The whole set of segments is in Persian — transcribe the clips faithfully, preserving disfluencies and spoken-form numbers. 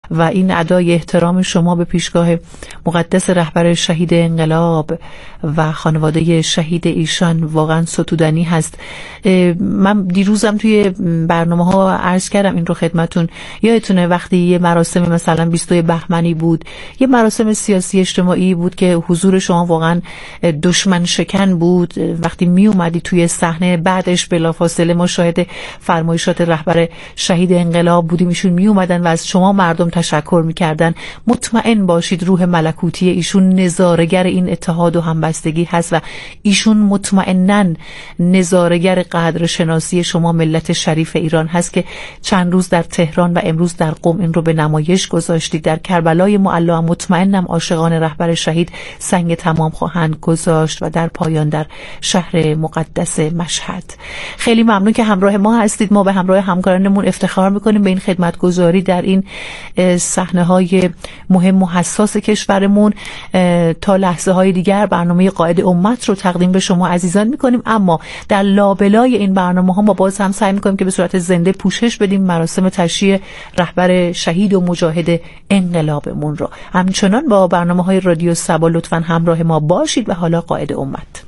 و این ادای احترام شما به پیشگاه مقدس رهبر شهید انقلاب و خانواده شهید ایشان واقعا ستودنی هست. من دیروزم توی برنامه ها عرض کردم این رو خدمتون، یادتونه وقتی یه مراسم مثلا بیست و دو بهمنی بود، یه مراسم سیاسی اجتماعی بود که حضور شما واقعا دشمن شکن بود، وقتی می اومدی توی صحنه بعدش بلافاصله ما شاهد فرمایشات رهبر شهید انقلاب بودیم، ایشون می اومدن و از شما مردم تشکر میکردن. مطمئن باشید روح ملکوتی ایشون نظارگر این اتحاد و همبستگی هست و ایشون مطمئناً نظارگر قدر شناسی شما ملت شریف ایران هست که چند روز در تهران و امروز در قم این رو به نمایش گذاشتید. در کربلای معلی مطمئنم عاشقان رهبر شهید سنگ تمام خواهند گذاشت و در پایان در شهر مقدس مشهد. خیلی ممنون که همراه ما هستید. ما به همراه همکارانمون افتخار میکنیم به این خدمتگزاری در این صحنه های مهم و حساس کشورمون. تا لحظه های دیگر برنامه قائد امت رو تقدیم به شما عزیزان میکنیم، اما در لابلای این برنامه ها ما باز هم سعی میکنیم که به صورت زنده پوشش بدیم مراسم تشییع رهبر شهید و مجاهد انقلابمون رو. همچنان با برنامه های رادیو صبا لطفاً همراه ما باشید. و حالا قائد امت.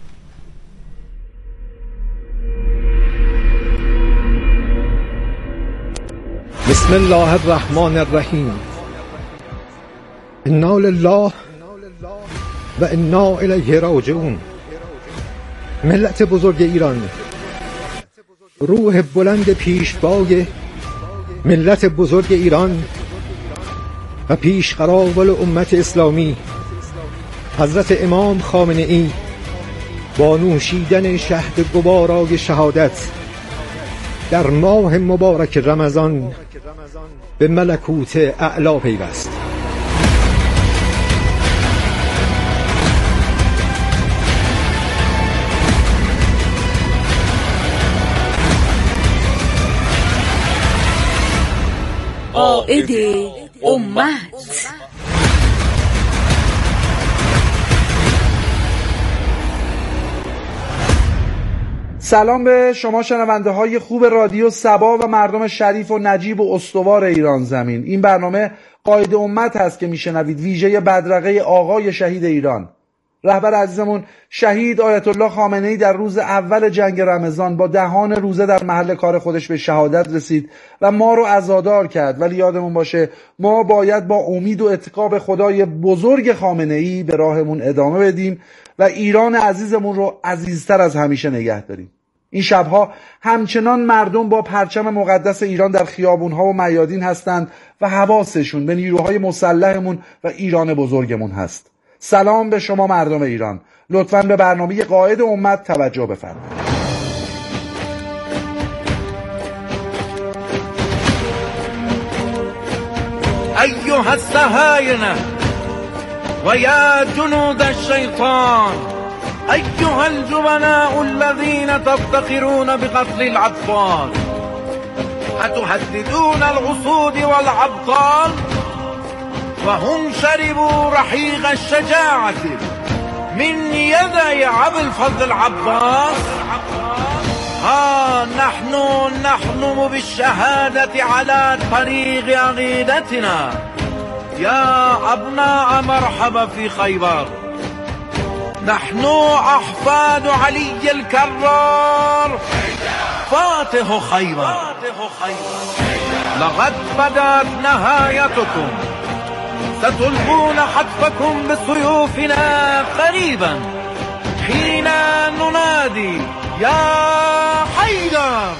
بسم الله الرحمن الرحیم. انا لله و انا الیه راجعون. ملت بزرگ ایران، روح بلند پیشوای ملت بزرگ ایران و پیشقراول امت اسلامی حضرت امام خامنه ای با نوشیدن شهد گوارای شهادت در ماه مبارک رمضان به ملکوت اعلی پیوست. قائد امت. سلام به شما شنونده های خوب رادیو صبا و مردم شریف و نجیب و استوار ایران زمین. این برنامه قائد امت هست که میشنوید، ویژه بدرقه آقای شهید ایران، رهبر عزیزمون شهید آیت الله خامنه ای در روز اول جنگ رمضان با دهان روزه در محل کار خودش به شهادت رسید و ما رو عزادار کرد. ولی یادمون باشه ما باید با امید و اتقا به خدای بزرگ خامنه ای به راهمون ادامه بدیم و ایران عزیزمون رو عزیزتر از همیشه نگه داریم. این شبها همچنان مردم با پرچم مقدس ایران در خیابونها و میادین هستند و حواسشون به نیروهای مسلحمون و ایران بزرگمون هست. سلام به شما مردم ایران. لطفاً به برنامه قائد امت توجه بفرمایید. ایها الصهاینه و یا جنود الشیطان، ایها الجبناء الذین تفتخرون بقتل الاطفال، اتهددون الاسود والابطال وهم شربوا رحیق الشجاعة من يدي ابي الفضل العباس. ها نحن نحلم بالشهادة على طريق عقيدتنا. يا ابناء مرحبا في خيبر، نحن احفاد علي الكرار فاتح خيبر. لقد بدت نهايتكم، ستلقون حتفكم بسيوفنا قريبا حين ننادي يا حيدر.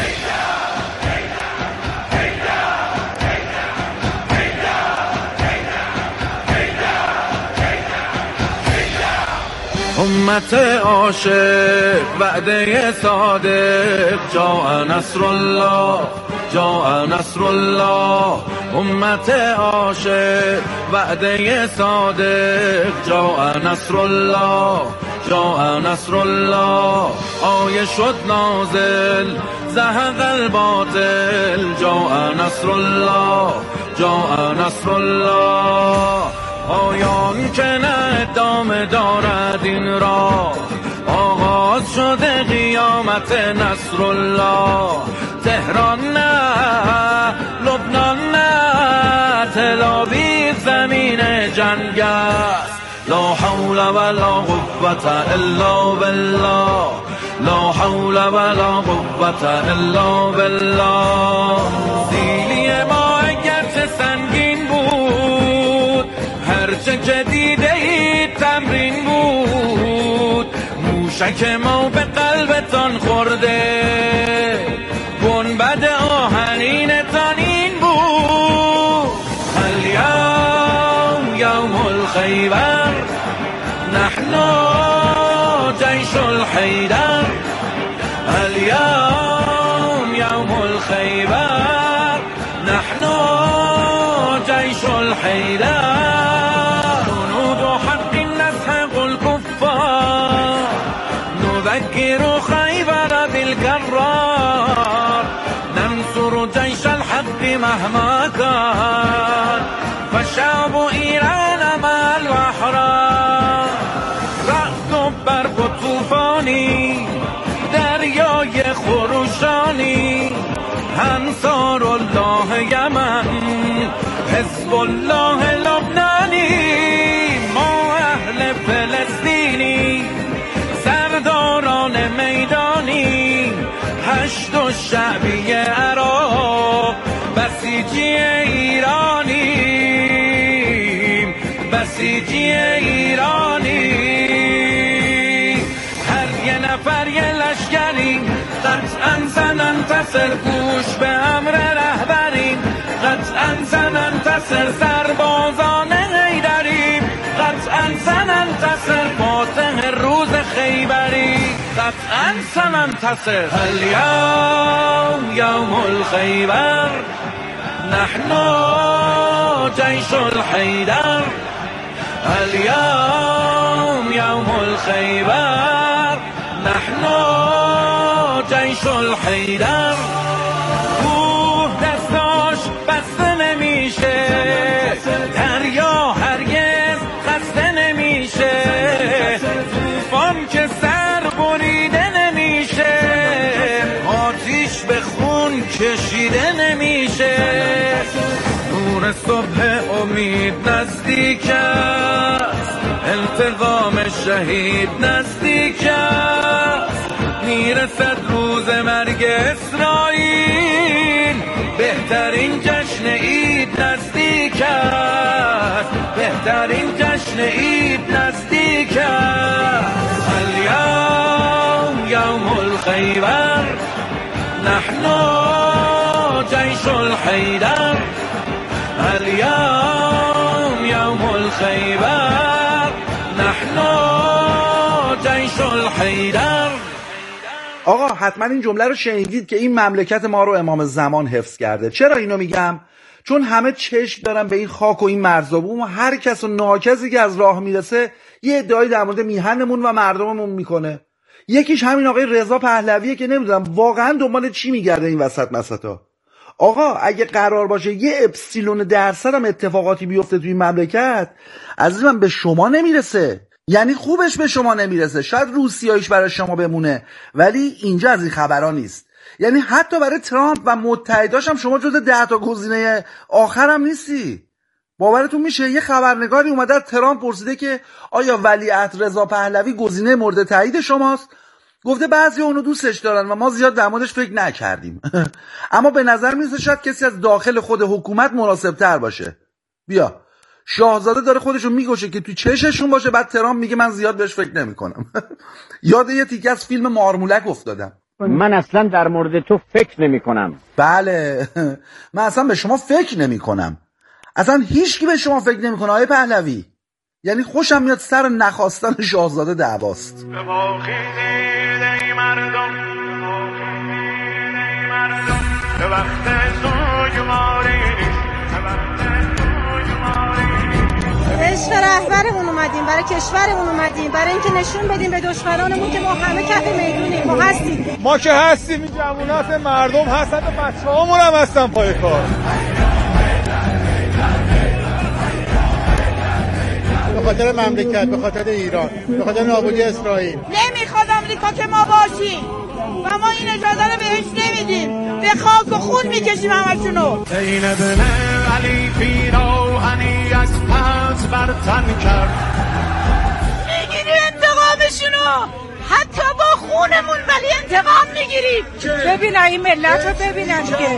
امت عاشق وعده صادق، جاء نصر الله جاء نصر الله. امت عاشق وعده صادق، جاء نصر الله جاء نصر الله. آیه شد نازل زهق الباطل، جاء نصر الله جاء نصر الله. آیان که نه ادامه دارد این راه، آغاز شده قیامت نصر الله. تهران نه لبنان نه، تل آویو زمین جنگ است. لا حول ولا قوة الا بالله، لا حول ولا قوة الا بالله. سیلی ما اگرچه سنگین بود، هرچه که دیده اید تمرین بود. موشک ما به قلبتان خورده، گنبد آهنینتان این بود. الیوم یوم الخیبر، نحن جیش الحیدر. الیوم یوم الخیبر، نحن جیش الحیدر. جنود حق نسحق الكفار، نذكر خیبر بالكرار. ننصر جيش الحق مهما كان، فشعب ایران مع الاحرار. رعد و برق و طوفانی، دریای خروشانی. انصار الله یمن، حزب الله لبنانی. ما اهل فلسطینی، سرداران میدانی. هشت و شعبی عراق، بسیجی ایرانیم، بسیجی ایرانی. هر یه نفر یه لشکریم، قطعا سننتصر. گوش به امر رهبریم، قطعا سننتصر. سربازان حیدریم، قطعا سننتصر. فاتح روز خیبری، قطعا سننتصر. الیوم یوم الخیبر، نحن جیش الحیدر. الیوم یوم الخیبر، نحن جیش الحیدر. کوه دستاش بسته نمیشه، دریا هرگز خسته نمیشه. طوفان که سر بریده نمیشه، آتیش به خون کشیده نمیشه. نور صبح امید نزدیک است، انتقام شهید نزدیک است. میرسد روز مرگ اسرائیل، بهترین جشن عید نزدیک است. بهترین جشن عید نزدیک است. الیوم یوم الخیبر، نحن جیش الحیدر. الیوم یوم الخیبر، نحن جیش الحیدر. آقا حتما این جمله رو شنیدید که این مملکت ما رو امام زمان حفظ کرده. چرا اینو میگم؟ چون همه چشم دارن به این خاک و این مرزابون و هر کس و ناکسی که از راه میرسه یه ادعایی در مورد میهنمون و مردممون میکنه. یکیش همین آقای رضا پهلویه که نمیدونم واقعا دنبال چی میگرده این وسط مسطا. آقا اگه قرار باشه یه اپسیلون درصد هم اتفاقاتی بیفته توی این مملکت، عزیزم به شما نمیرسه. یعنی خوبش به شما نمیرسه، شاید روسیاییش برای شما بمونه، ولی اینجا از این خبرها نیست. یعنی حتی برای ترامپ و متحداش هم شما جز ده تا گزینه آخر هم نیستی. باورتون میشه یه خبرنگاری اومده از ترامپ پرسیده که آیا ولیعهد رضا پهلوی گزینه مورد تایید شماست؟ گفته بعضی اونو دوستش دارن و ما زیاد در موردش فکر نکردیم. اما به نظر میرسه شاید کسی از داخل خود حکومت مناسب تر باشه. بیا شاهزاده داره خودشو میگوشه که تو چششون باشه، بعد ترامپ میگه من زیاد بهش فکر نمیکنم. یاد یه تیکه از فیلم مارمولک افتادم. من اصلا در مورد تو فکر نمی کنم. بله من اصلا به شما فکر نمی کنم. اصلا هیچکی به شما فکر نمی کنه آقای پهلوی. یعنی خوشم میاد سر نخواستن شاهزاده دعواست. به وقت عشق رهبرمون اومدیم، برای کشورمون اومدیم، برای اینکه نشون بدیم به دشمنانمون که ما همه کف میدونیم، ما هستیم. ما که هستیم، این جوونات مردم هستن و بچه‌هامون هم هستن پای کار. به خاطر مملکت، به خاطر ایران، به خاطر نابودی اسرائیل. نمیخوادم آمریکا که ما باشیم و ما این اجازه رو بهش نمیدیم، به خاک و خون میکشیم همشونو. این ابن علی پیراهنی از پس برتن کرد، میگیریم انتقامشونو، حتی با خونمون ولی انتقام میگیریم. ببینن این ملت رو ببینن دیگه.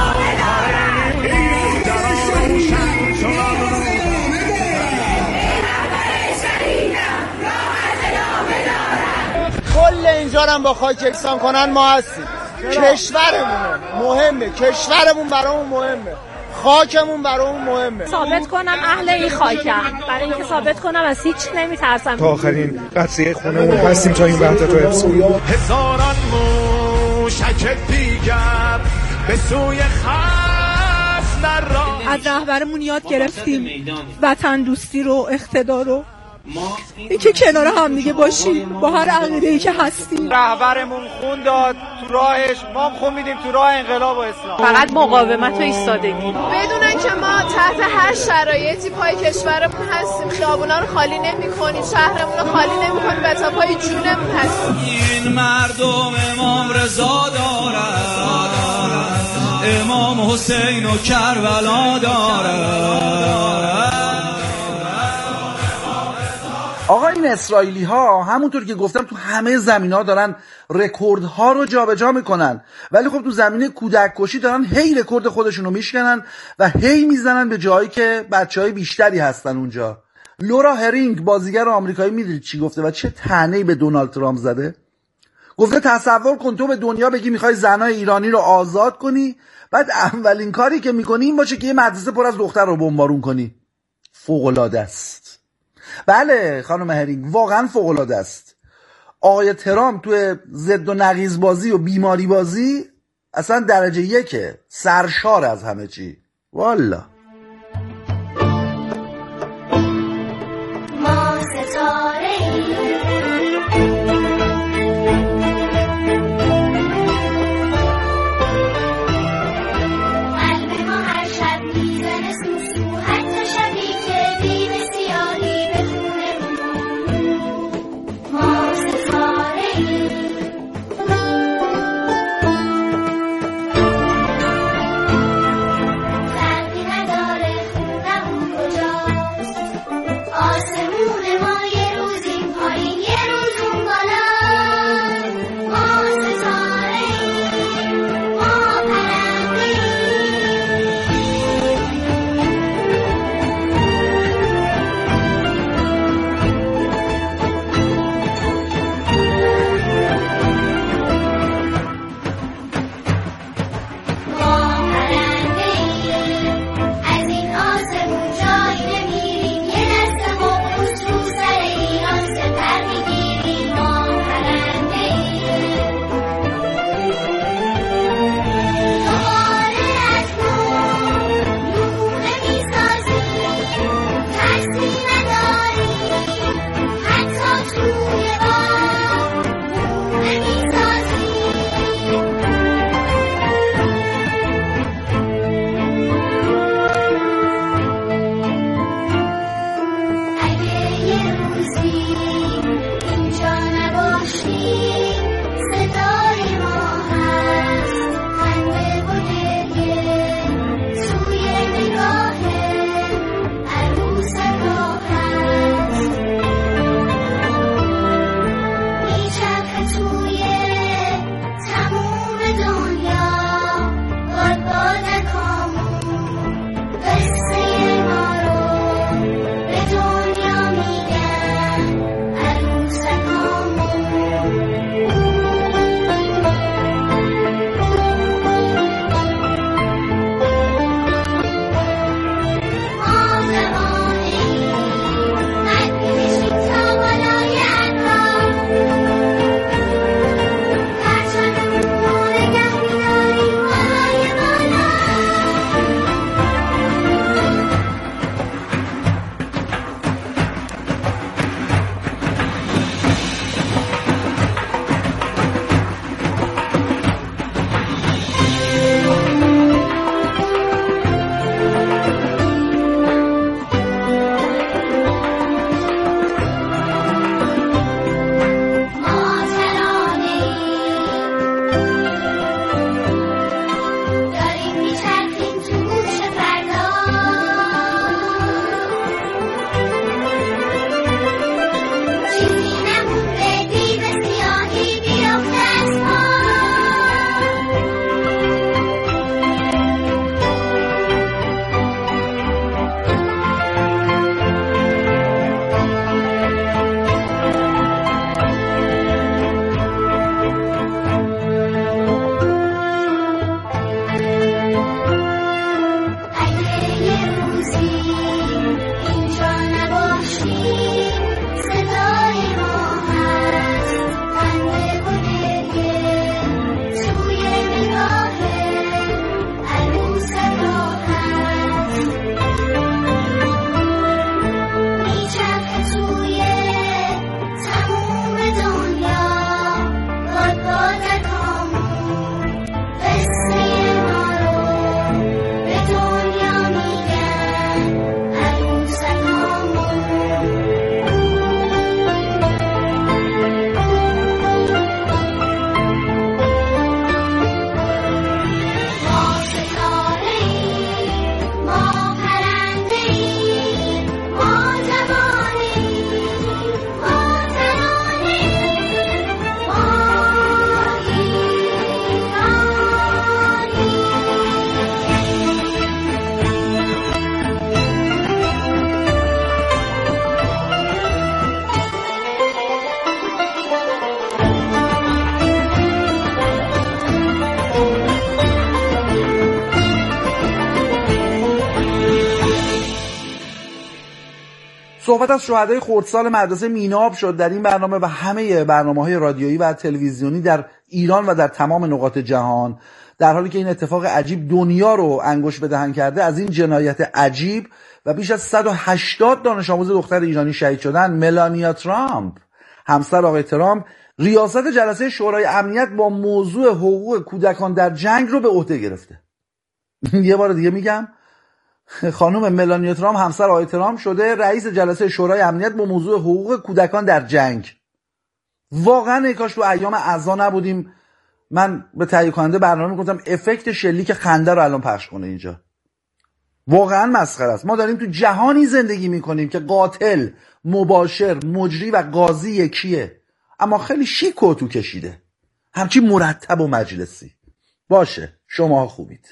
کل اینجا رو با خاک یکسان کنن ما هستیم. کشورمونه مهمه، کشورمون برامون مهمه، خاکمون برامون مهمه. ثابت کنم اهل این خاکم، برای اینکه ثابت کنم از هیچ نمیترسم. تا آخرین قطعه خونمون هستیم تا این وحدت رو حفظ کنیم. هزاران موشک دیگر به سوی خصم در راه. از رهبرمون یاد گرفتیم وطن دوستی رو، اقتدار رو، این که کنار هم دیگه باشیم با هر عقیده‌ای که هستیم. رهبرمون خون داد تو راهش، ما هم خون میدیم تو راه انقلاب و اسلام. فقط مقاومت و ایستادگی. بدونن که ما تحت هر شرایطی پای کشورمون هستیم، خیابونا رو خالی نمی‌کنیم، شهرمون رو خالی نمی‌کنیم و تا پای جونمون هستیم. این مردم امام رضا دارد، امام حسین و کربلا دارد. آقا این اسرائیلی ها همونطور که گفتم تو همه زمین ها دارن رکورد ها رو جابجا میکنن، ولی خب تو زمینه کودک کشی دارن هی رکورد خودشون رو میشکنن و هی میزنن به جایی که بچه های بیشتری هستن اونجا. لورا هرینگ بازیگر آمریکایی میدونید چی گفته و چه طعنه‌ای به دونالد ترامپ زده؟ گفته تصور کن تو به دنیا بگی میخوای زنای ایرانی رو آزاد کنی، بعد اولین کاری که میکنی این باشه که یه مدرسه پر از دختر رو بمبارون کنی. فوق‌العاده است. بله خانم هرینگ واقعا فوق‌العاده است. آقای ترامپ توی ضد و نقیض بازی و بیماری بازی اصلا درجه یکه، سرشار از همه چی. والا ما ستاره قلب ما هر شب میزنه سوسو، حتی شبی که بیم سیاهی به خونمون. ما ستاره فرقی نداره خونمون کجاست، آسمون ما یه روز این پایین یه روز اون بالا. ما ستاره ما پرنده صحبت از شهدای خردسال مدرسه میناب شد در این برنامه و همه برنامه‌های رادیویی و تلویزیونی در ایران و در تمام نقاط جهان، در حالی که این اتفاق عجیب دنیا رو انگشت به دهن کرده. از این جنایت عجیب و بیش از صد و هشتاد دانش آموز دختر ایرانی شهید شدن، ملانیا ترامپ، همسر آقای ترامپ، ریاست جلسه شورای امنیت با موضوع حقوق کودکان در جنگ رو به عهده گرفته. یه بار دیگه میگم، خانم ملانیا ترامپ همسر آقای ترامپ شده رئیس جلسه شورای امنیت با موضوع حقوق کودکان در جنگ. واقعا ای کاش تو ایام عزا نبودیم. من به تهیه کننده برنامه میگفتم افکت شلیک خنده رو الان پخش کنه اینجا. واقعا مسخره است. ما داریم تو جهانی زندگی میکنیم که قاتل، مباشر، مجری و قاضی یکیه، اما خیلی شیک و تو کشیده، همچی مرتب و مجلسی. باشه، شما خوبید.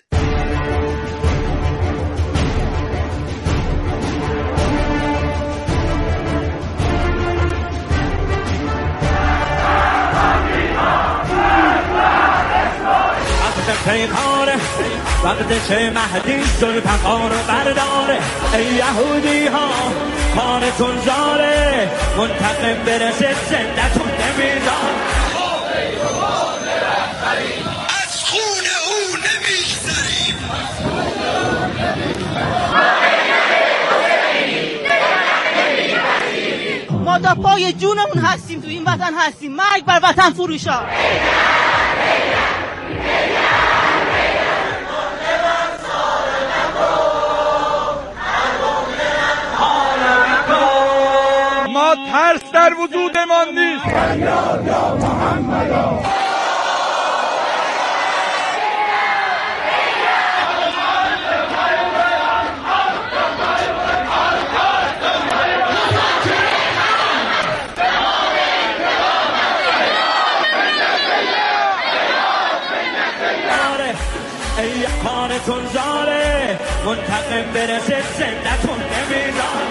پیغاره وقت چه مهدی زل پقار و برداره ای یهودی ها کارتون زاره منتقم برسه زندتون نمیدار از خون او نمیگذاریم ما دا پای جونمون هستیم، تو این وطن هستیم. مرگ بر وطن فروشا. ما ترس در وجودمان نیست. یا محمدا ای کارتون زاره منتقم برسه زندتون نمیدار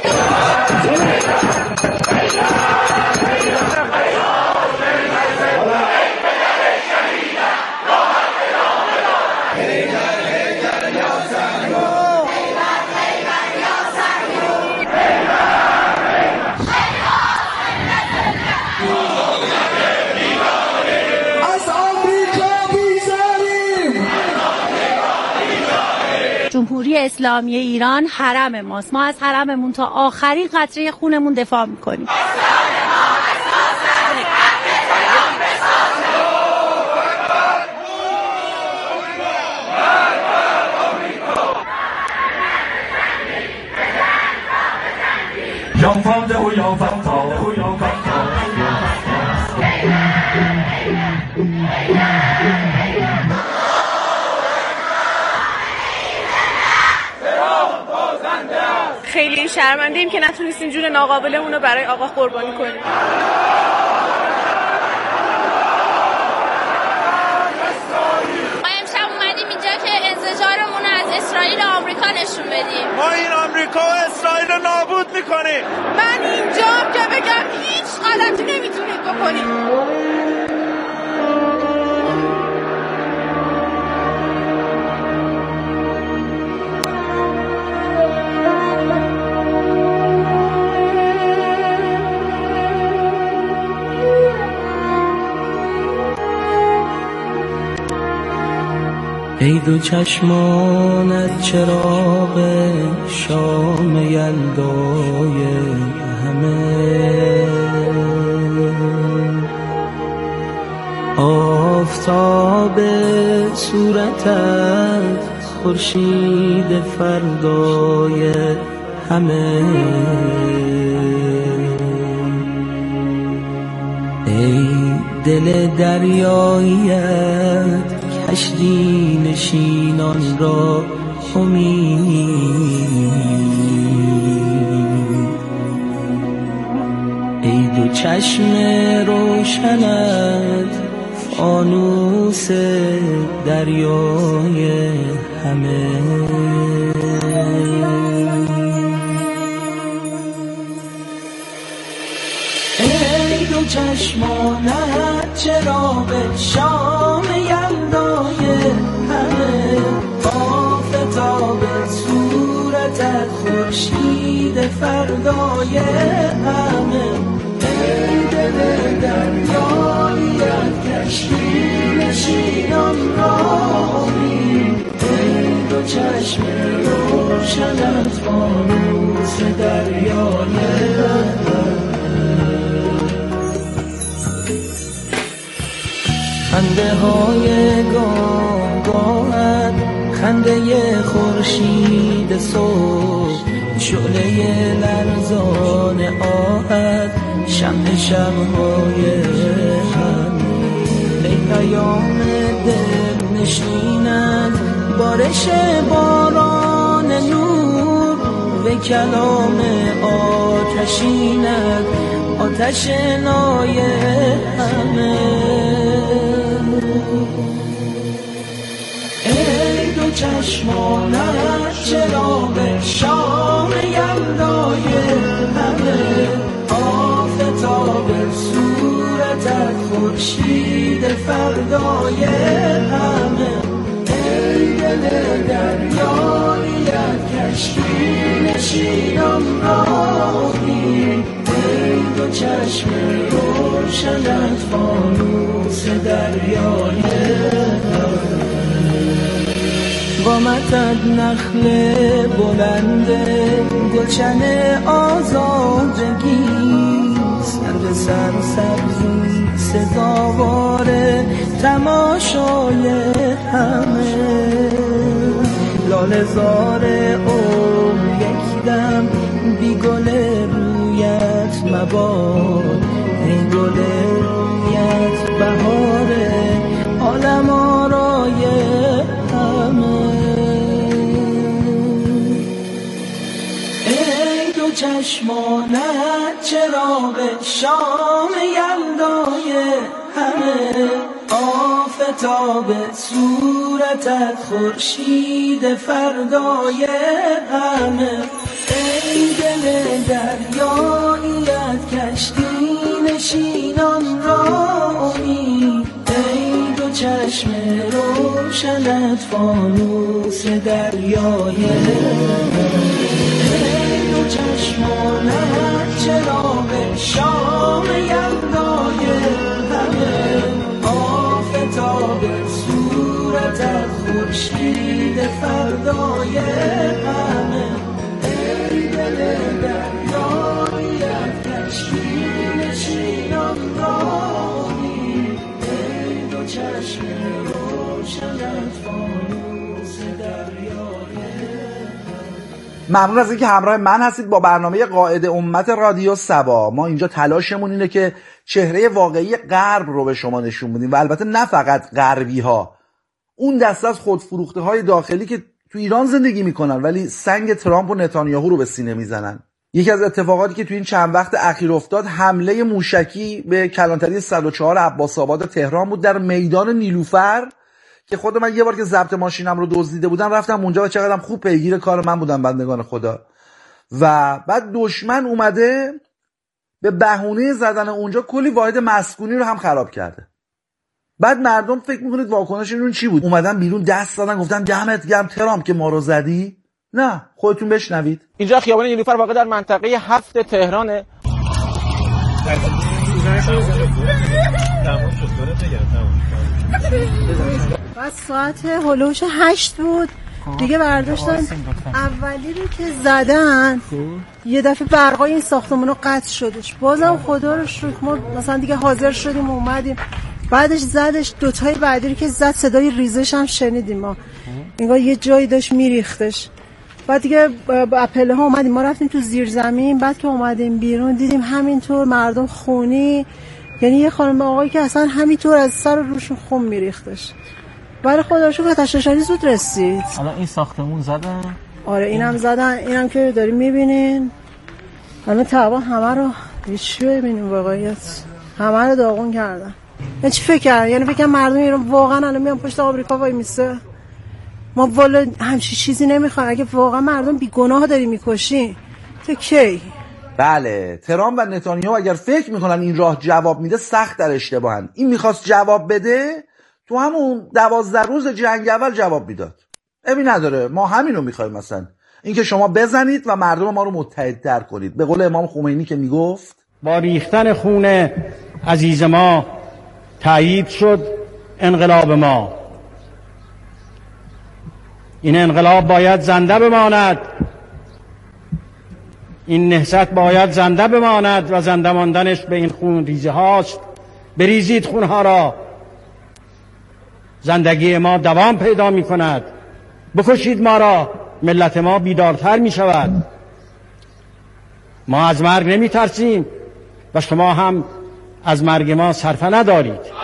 جمهوری اسلامی ایران حرم ماست. ما از حرممون تا آخرین قطره خونمون دفاع میکنیم. یا فاده و یا فاده و یا فاده خیلی شرمنده‌ایم که نتونستیم جون ناقابلمون رو برای آقا قربانی کنیم. ما امشب اومدیم اینجا که انزجارمون رو از اسرائیل و آمریکا نشون بدیم. ما این آمریکا و اسرائیل رو نابود میکنیم. من اینجام که بگم هیچ غلطی نمیتونید بکنید. ای دو چشمانت چراغ شام یلدای همه، آفتاب صورتت خورشید فردای همه، ای دل دریاییت کشتی نشینان را امید، ای دو چشم روشنت فانوس دریای همه، ای دو چشمانت چراغ شام یلدای همه، آفتاب صورتت خورشید فردای همه. ای دل دریایی از کشتی نشینان راهی، ای دو چشم روشنت فانوس دریای خنده های گاه گاهت، خنده خورشید صبح، شعله لرزان آهت، شمع شب‌های هم. ای پیام دل نشینت، بارش باران نور و کلام آتشینت، آتش نای همه. ای دو چشمانت چراغ شام یلدای همه، آفتاب صورتت خورشید فردای همه. ای دل دریاییت کشتی نشینان راهی، ای دو چشم روشنت فانوس دریای همه. قامتت نخل بلند گلشن آزادگی، سر به سر سبزی سزاوار تماشای همه. لاله زار عمر یک دم بی گل رویت مباد، ای گل رویت بهار عالم آرای همه. ای دو چشمانت چراغ شام یلدای همه، آفتاب صورتت خورشید فردای همه. ای دل دریاییت کشتی نشینان راهی، ای دو چشم روشنت فانوس دریای همه. ای دو چشمانت چراغ شام یلدای همه، آفتاب صورتت خورشید فردای همه. ای دل دریاییت کشتی نشینان راهی، ای دو چشم روشنت فانوس دریای. ممنون از اینکه همراه من هستید با برنامه قائد امت رادیو سبا. ما اینجا تلاشمون اینه که چهره واقعی غرب رو به شما نشون بدیم و البته نه فقط غربی ها، اون دسته از خودفروخته های داخلی که تو ایران زندگی میکنن ولی سنگ ترامپ و نتانیاهو رو به سینه میزنن. یکی از اتفاقاتی که تو این چند وقت اخیر افتاد حمله موشکی به کلانتری صد و چهار عباس آباد تهران بود در میدان نیلوفر که خود من یه بار که ضبط ماشینم رو دزدیده بودم رفتم اونجا و چقدرم خوب پیگیر کار من بودم بندگان خدا. و بعد دشمن اومده به بهونه زدن اونجا کلی واحد مسکونی رو هم خراب کرده. بعد مردم فکر میکنید واکنششون چی بود؟ اومدن بیرون دست دادن گفتن دمت گرم ترامپ که ما رو زدی؟ نه، خودتون بشنوید. اینجا خیابان نیلوفر واقع در منطقه هفت تهرانه. بعد ساعت هلوش هشت بود دیگه برداشتن اولی رو که زدن یه دفعه برقای این ساختمون رو قطع شدش. بازم خدا رو شکر ما مثلا دیگه حاضر شدیم اومدیم. بعدش زدش دوتای بعدی رو که زد صدای ریزش هم شنیدیم ما، انگار یه جایی داشت میریختش. بعد دیگه با اپله ها اومدیم، ما رفتیم تو زیر زمین. بعد که اومدیم بیرون دیدیم همینطور مردم خونی، یعنی یه خانم آقایی که اصلا همینطور از سر روشون خون میریختش. برای خدا رو شکر آتش نشانی زود رسید. الان این ساختمون زدن؟ آره اینم زدن، اینم که داریم میبینین. الان تقریبا همه رو چی ببینیم واقعیت همه رو داغون کردن. یعنی چی فکر کردن؟ یعنی فکر مردم ایران واقعا الان میان پشت آمریکا وای میسه؟ ما والا همچین چیزی نمیخوایم. اگه واقعا مردم بیگناه داری میکشی تو کی؟ بله، ترامپ و نتانیاهو اگر فکر میکنن این راه جواب میده سخت در اشتباهن. این میخواست جواب بده تو همون دوازده روز جنگ اول جواب میداد. ابی نداره، ما همین رو میخوایم. مثلا اینکه شما بزنید و مردم ما رو متحدتر کنید. به قول امام خمینی که میگفت با ریختن خون عزیز ما تایید شد انقلاب ما. این انقلاب باید زنده بماند، این نهضت باید زنده بماند و زنده ماندنش به این خون ریزه هاست. بریزید خونها را، زندگی ما دوام پیدا می کند. بکشید ما را، ملت ما بیدارتر می شود. ما از مرگ نمی ترسیم و شما هم از مرگ ما صرفه ندارید.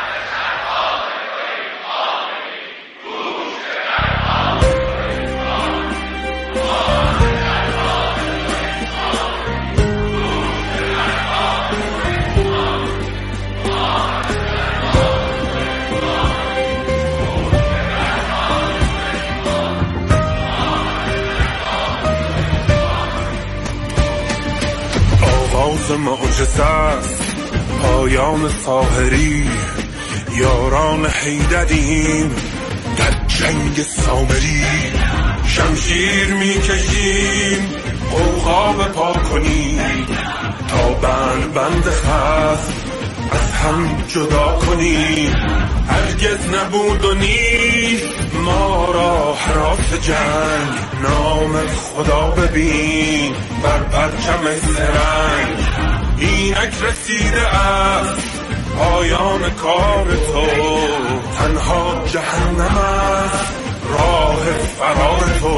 معجزه است پایان ساحری، یاران حیدریم در جنگ سامری. شمشیر میکشیم عقاب پا کنیم تا بند بند خست از هم جدا کنیم. هرگز نبود و نیست ما را هراس جنگ، نام خدا ببین بر پرچم سرنگ. اینک رسیده است پایان کار تو، تنها جهنم است راه فرار تو.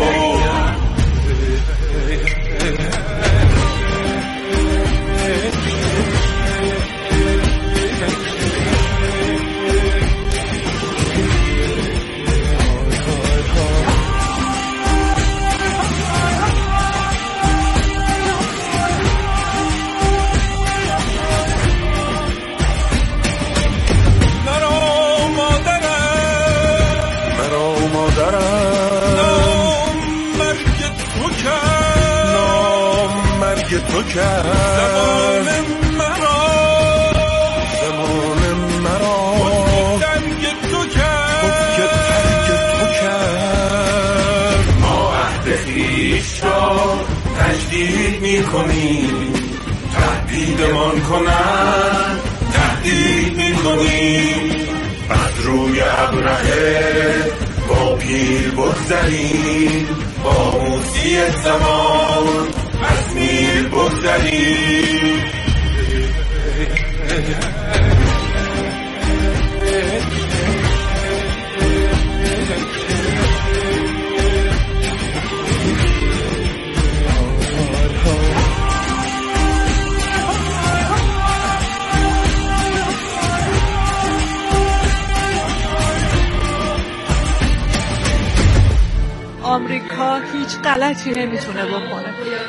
تو کرد زمان مرا، زمان مرا ترک تو کرد، ترک تو کرد. ما عهد خویش را تجدید می کنیم، تهدیدمان کنند تهدید می کنیم. از روی ابرهه با پیل بگذریم، با موسی زمان از میل بگذریم. آمریکا هیچ غلطی نمیتونه بکنه.